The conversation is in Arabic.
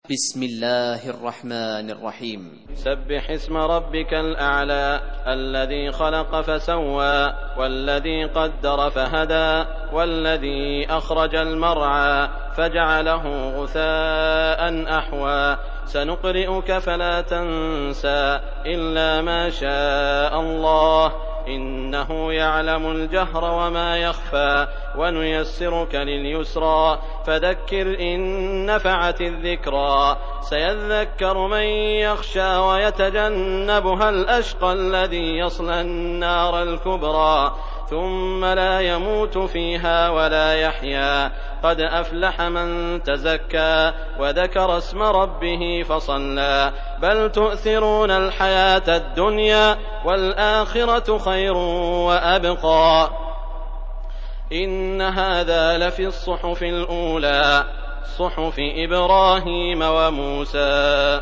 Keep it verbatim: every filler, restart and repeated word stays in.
بسم الله الرحمن الرحيم. سبح اسم ربك الأعلى الذي خلق فسوى والذي قدر فهدى والذي أخرج المرعى فجعله غثاء أحوى سنقرئك فلا تنسى إلا ما شاء الله إنه يعلم الجهر وما يخفى ونيسرك لليسرى فذكر إن نفعت الذكرى سيذكر من يخشى ويتجنبها الأشقى الذي يصلى النار الكبرى ثم لا يموت فيها ولا يحيا قد أفلح من تزكى وذكر اسم ربه فصلى بل تؤثرون الحياة الدنيا والآخرة خير وأبقى إن هذا لفي الصحف الأولى صحف إبراهيم وموسى